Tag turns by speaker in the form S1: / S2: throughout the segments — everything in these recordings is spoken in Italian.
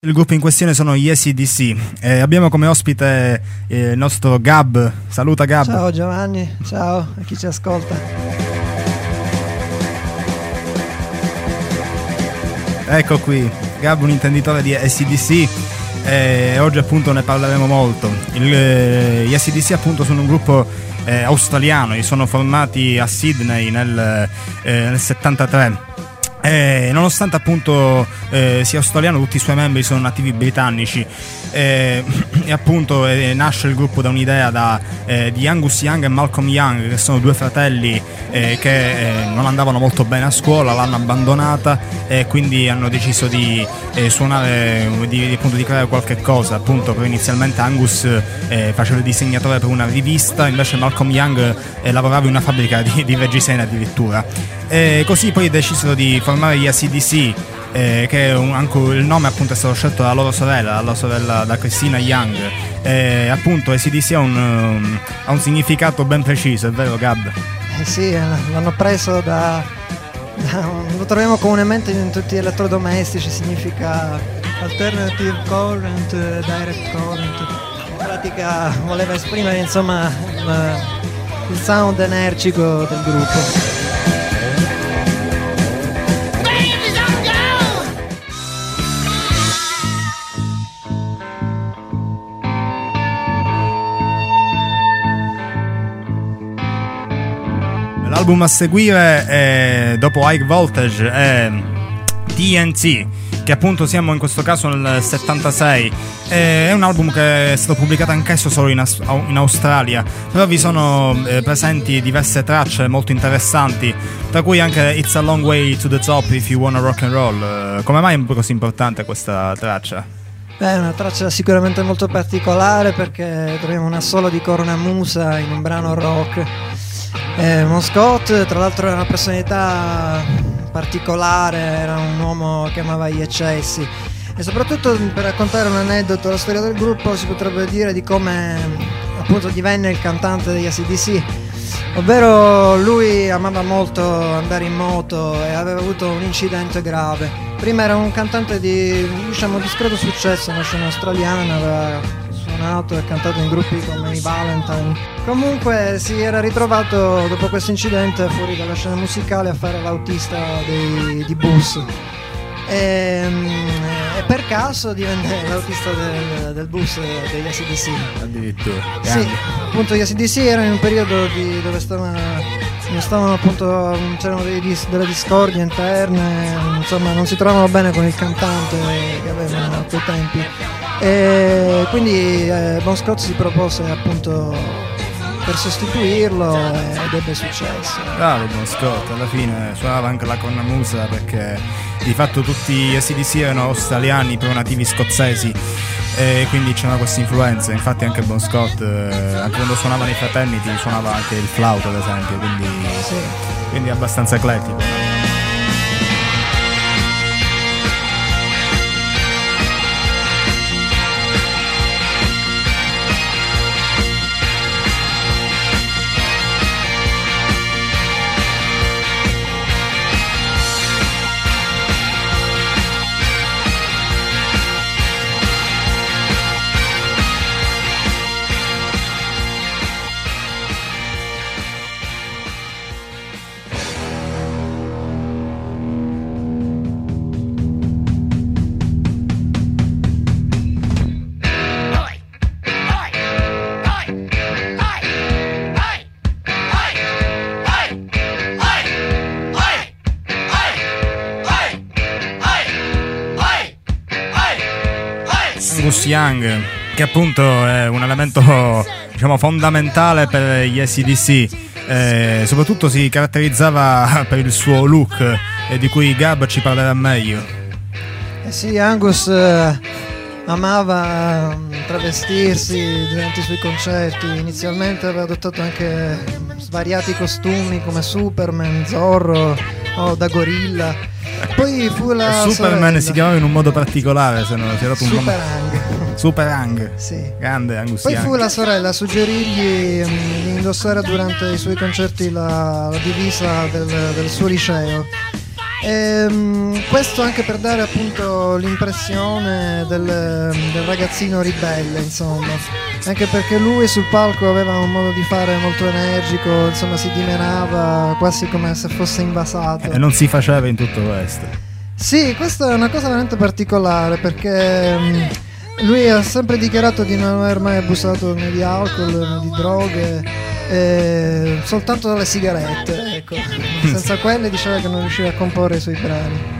S1: Il gruppo in questione sono gli AC/DC. Abbiamo come ospite il nostro Gab. Saluta Gab.
S2: Ciao Giovanni, ciao a chi ci ascolta.
S1: Ecco qui, Gab, un intenditore di AC/DC. Oggi appunto ne parleremo molto. Gli AC/DC appunto sono un gruppo australiano, li sono formati a Sydney nel 73. Nonostante appunto sia australiano, tutti i suoi membri sono nativi britannici, e appunto nasce il gruppo da un'idea di Angus Young e Malcolm Young, che sono due fratelli che non andavano molto bene a scuola, l'hanno abbandonata e quindi hanno deciso di suonare, di creare qualche cosa. Appunto, inizialmente Angus faceva il disegnatore per una rivista, invece Malcolm Young lavorava in una fabbrica di reggiseni addirittura. Così poi decisero di formare gli AC/DC, che anche il nome appunto è stato scelto dalla loro sorella, da Christina Young. Appunto AC/DC ha un significato ben preciso, è vero Gab?
S2: Sì, l'hanno preso lo troviamo comunemente in tutti gli elettrodomestici, significa alternative current, direct current. In pratica voleva esprimere insomma il sound energico del gruppo.
S1: L'album a seguire dopo High Voltage è TNT, che appunto siamo in questo caso nel 76. È un album che è stato pubblicato anch'esso solo in Australia, però vi sono presenti diverse tracce molto interessanti, tra cui anche It's a Long Way to the Top If You Wanna Rock and Roll. Come mai è così importante questa traccia?
S2: È una traccia sicuramente molto particolare, perché troviamo un assolo di cornamusa in un brano rock. Bon Scott tra l'altro era una personalità particolare, era un uomo che amava gli eccessi, e soprattutto, per raccontare un aneddoto della storia del gruppo, si potrebbe dire di come appunto divenne il cantante degli AC/DC. Ovvero, lui amava molto andare in moto e aveva avuto un incidente grave. Prima era un cantante di discreto successo nella scena australiana, aveva suonato e cantato in gruppi come i Valentine. Comunque si era ritrovato dopo questo incidente fuori dalla scena musicale a fare l'autista di bus, e per caso divenne l'autista del bus degli AC/DC.
S1: Addirittura.
S2: Sì, appunto gli AC/DC erano in un periodo dove stavano appunto, c'erano delle discordie interne, insomma non si trovavano bene con il cantante che avevano a quei tempi, e quindi Bon Scott si propose appunto per sostituirlo ed ebbe successo.
S1: Bravo Bon Scott, alla fine suonava anche la cornamusa, perché di fatto tutti gli AC/DC erano australiani però nativi scozzesi, e quindi c'era questa influenza. Infatti anche Bon Scott, anche quando suonavano i fratelli, suonava anche il flauto ad esempio, quindi è abbastanza eclettico. Angus Young, che appunto è un elemento diciamo fondamentale per gli AC/DC, soprattutto si caratterizzava per il suo look, di cui Gab ci parlerà meglio.
S2: Sì, Angus amava travestirsi durante i suoi concerti. Inizialmente aveva adottato anche svariati costumi come Superman, Zorro o da gorilla. Poi fu la
S1: Superman
S2: sorella.
S1: Si chiamava in un modo particolare, se non si era dato un nome. Super Hang.
S2: Sì.
S1: Grande Angus
S2: Poi
S1: Young.
S2: fu la sorella a suggerirgli di indossare durante i suoi concerti la divisa del suo liceo. Questo anche per dare appunto l'impressione del ragazzino ribelle, insomma, anche perché lui sul palco aveva un modo di fare molto energico, insomma si dimenava quasi come se fosse invasato.
S1: E non si faceva in tutto questo.
S2: Sì, questa è una cosa veramente particolare, perché lui ha sempre dichiarato di non aver mai abusato né di alcol né di droghe, soltanto dalle sigarette, ecco. Senza quelle diceva che non riusciva a comporre i suoi brani.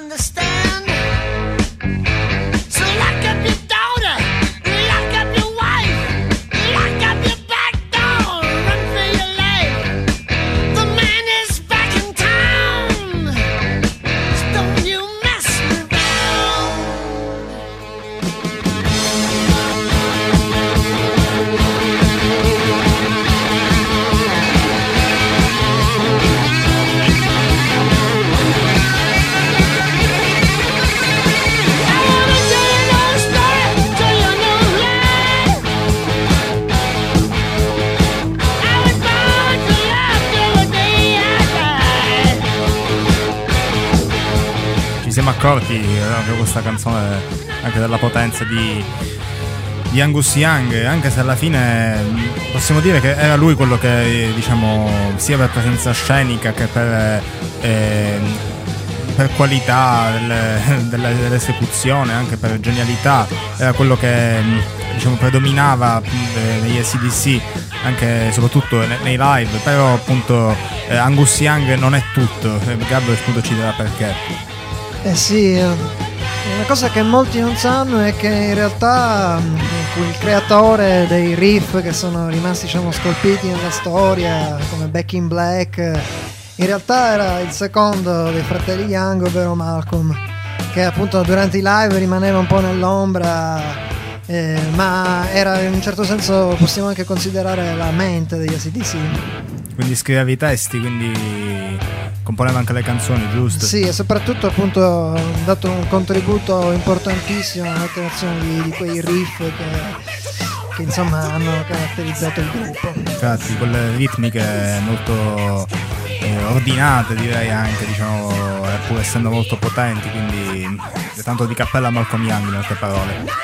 S1: Siamo accorti con questa canzone anche della potenza di Angus Young, anche se alla fine possiamo dire che era lui quello che, diciamo, sia per presenza scenica che per qualità dell'esecuzione, anche per genialità, era quello che, diciamo, predominava negli AC/DC, anche soprattutto nei live. Però appunto Angus Young non è tutto, Gabriel appunto ci dirà perché.
S2: Sì, una cosa che molti non sanno è che in realtà il creatore dei riff che sono rimasti, diciamo, scolpiti nella storia, come Back in Black, in realtà era il secondo dei fratelli Young, ovvero Malcolm, che appunto durante i live rimaneva un po' nell'ombra, ma era, in un certo senso possiamo anche considerare la mente degli AC/DC.
S1: Quindi scriveva i testi, quindi componeva anche le canzoni, giusto?
S2: Sì, e soprattutto appunto ha dato un contributo importantissimo alla creazione di quei riff che insomma hanno caratterizzato il gruppo.
S1: Infatti, quelle ritmiche molto ordinate, direi anche, diciamo, pur essendo molto potenti, quindi tanto di cappella a Malcolm Young, in altre parole.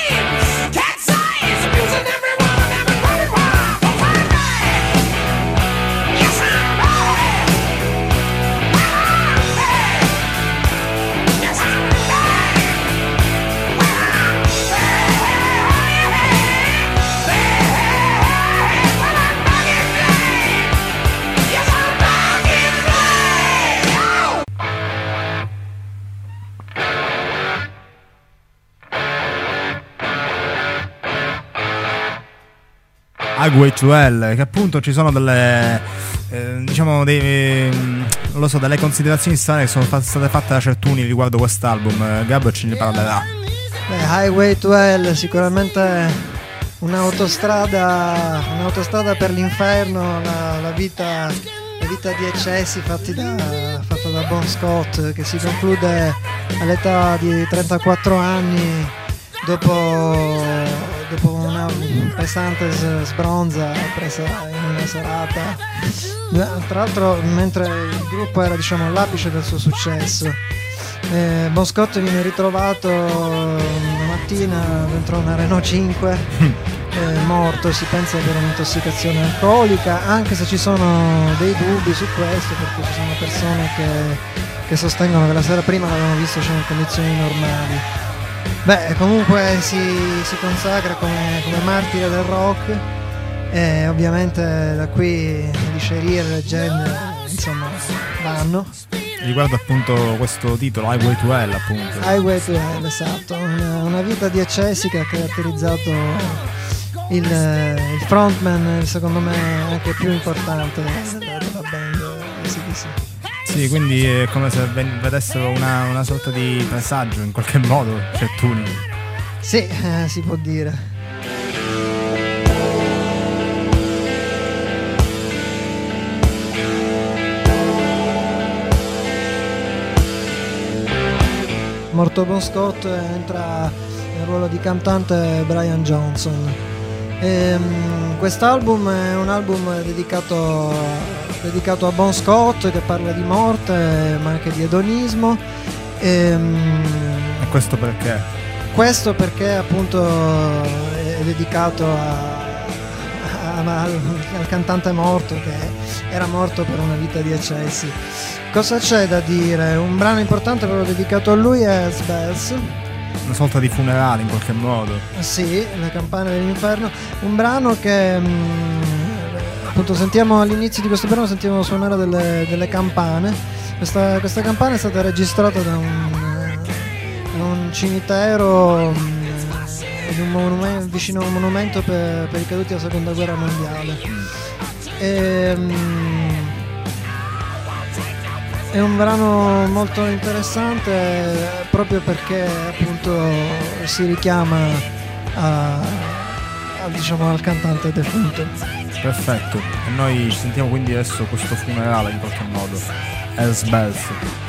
S1: Highway to Hell, che appunto ci sono delle diciamo non lo so, delle considerazioni strane che sono state fatte da Certuni riguardo quest'album. Gabbo ce ne parlerà.
S2: Highway to Hell sicuramente un'autostrada per l'inferno, la vita di eccessi fatta da Bon Scott, che si conclude all'età di 34 anni dopo una pesante sbronza presa in una serata, tra l'altro mentre il gruppo era, diciamo, all'apice del suo successo. Bon Scott viene ritrovato una mattina dentro una Renault 5 morto, si pensa per un'intossicazione alcolica, anche se ci sono dei dubbi su questo, perché ci sono persone che sostengono che la sera prima l'avevano visto, diciamo, in condizioni normali. Beh, comunque si consacra come martire del rock, e ovviamente da qui le dicerie e le leggende, insomma, vanno.
S1: Riguardo appunto questo titolo, Highway to Hell, appunto. Highway to
S2: Hell, esatto, una vita di eccessi che ha caratterizzato il frontman, secondo me anche più importante della band AC/DC.
S1: Sì, quindi è come se vedessero una sorta di presagio in qualche modo, Certuni.
S2: Sì, si può dire. Morto Bon Scott, entra nel ruolo di cantante Brian Johnson. Quest'album è un album dedicato dedicato a Bon Scott, che parla di morte ma anche di edonismo.
S1: E questo perché?
S2: Questo perché appunto è dedicato al cantante morto, che era morto per una vita di eccessi. Cosa c'è da dire? Un brano importante proprio dedicato a lui è Hells Bells.
S1: Una sorta di funerale in qualche modo.
S2: Sì, le campane dell'inferno. Un brano che appunto sentiamo all'inizio di questo brano, sentiamo suonare delle campane. Questa campana è stata registrata da un cimitero vicino a un monumento per i caduti della seconda guerra mondiale. È un brano molto interessante proprio perché appunto si richiama diciamo al cantante defunto.
S1: Perfetto, e noi ci sentiamo quindi adesso questo funerale in qualche modo. Hells Bells.